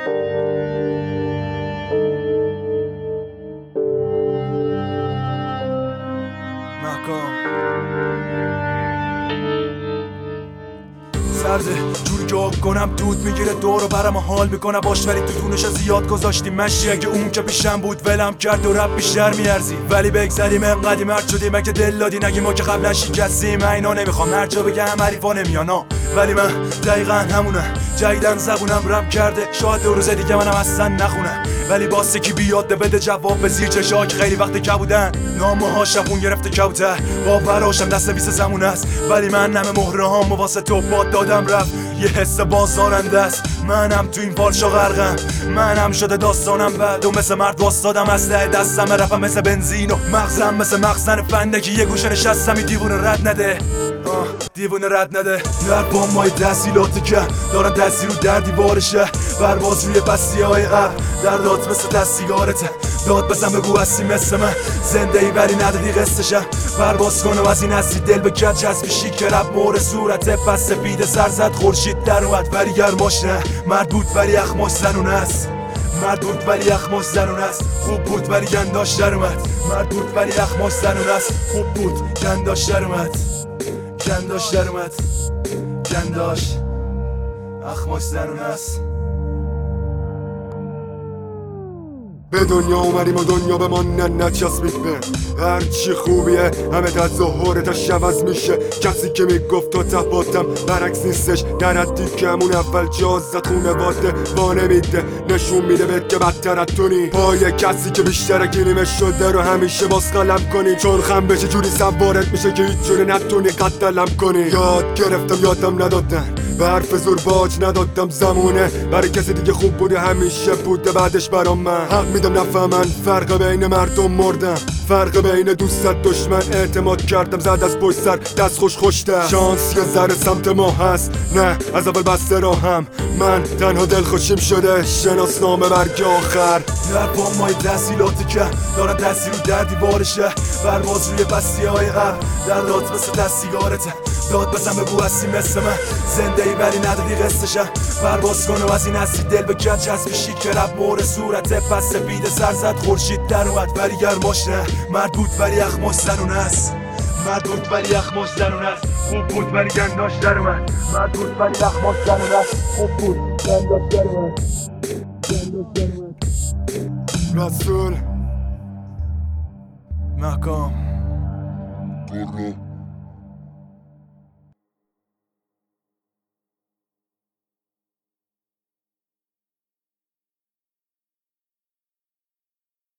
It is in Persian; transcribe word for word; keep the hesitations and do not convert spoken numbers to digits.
محکام سرده جوری که آب کنم دود میگیره دور و برم حال میکنم باش، ولی تو دونش زیاد گذاشتیم مشی. اگه اون که پیشم بود ولم کرد و رب بیشتر میارزی، ولی بگذریم انقدی مرد شدیم اگه دل دادی نگی ما که قبلا شکستیم. اینا نمیخوام هر جا بگم حریفا نمیانا، ولی من دقیقا همونه. جدیدن زبونم رم کرده، شاید دو روز دیگه منم اصلا نخونم، ولی باسه کی بیاد بده جواب به زیر چشا که خیلی وقت کبودن. نامه ها شبون گرفته کبوتر باوراشم دست ویس زمون است، ولی من نمه مهره ها واسه تو باد دادم رفت. یه حس بازارنده است، منم تو این فالشا غرقم، منم شده داستانم بعد و مثل مرد واسدادم اسلحه دستم رفم مثل بنزین و مغزم مثل مخزن فندکی یه گوشه نشستم. این دیوونه رد نده، آه دیوونه رد نده. در بامای تحصیلاتی که دارن تاثیر رو در دیوارشه، پرواز روی بستی های عقل در داد مثل دست سیگارته. داد بزن بگو هستی مثل من زنده ای ولی ندادی قصتشم. پرواز کنم از این هستی دل به کج چسبی شیک رب مور صورته پس سپید سر زد خورشید در اومد ولی گرماش نه. مرد بود ولی اخماش زنونه است، مرد بود ولی اخماش زنونه است. خوب بود ولی گنداش در اومد، مرد بود ولی اخماش زنونه است. خوب بود گنداش در اومد، گنداش در اومد، گنداش اخماش زنونه است. به دنیا اومدیم و دنیا به ما نچسبید، به هر چی خوبیه همه تظاهرتش عوض میشه. کسی که میگفت تو تباتم برعکس نیستش، در حدی که همون اول جاز زد خونواده با نمیده، نشون میده بهت که بدتر از تونی. پای کسی که بیشتر گیریمه شده رو همیشه باز قلم کنی، چون خم بشه جوری سوارت میشه که هیچ جوری نتونی قتلم کنی. یاد گرفتم یادم ندادن، به حرف زور باج ندادم زمونه، برای کسی دیگه خوب بوده همیشه بوده بعدش برام من. حق میدم نفهمن فرق بین مردم مردم، فرق بین دوستت دشمن. اعتماد کردم زد از پشت سر دست خوش خوشتم. شانس یه ذره سمت ما هست، نه از اول بسته راهم. من تنها دل خوشیم شده شناسنامه برگ آخر. در بامای تحصیلاتی که دارن تاثیر رو در دیوارشه، پرواز روی بستی های عقل در داد مثل دست سیگارته. داد بزن بگو هستی مثل من زنده ای ولی ندادی قصتشم. پرواز کن و از این هستی دل به کج چسبی شیک رب مور صورته پس سپید سر زد خورشید در اومد ولی گرماش نه. مرد بود ولی اخماش زنونه است، مرد بود ولی اخماش زنونه است. خوب بود ولی گنداش در اومد، مرد بود ولی اخماش زنونه است. خوب بود گنداش در اومد، گنداش در اومد. رسول محکام برو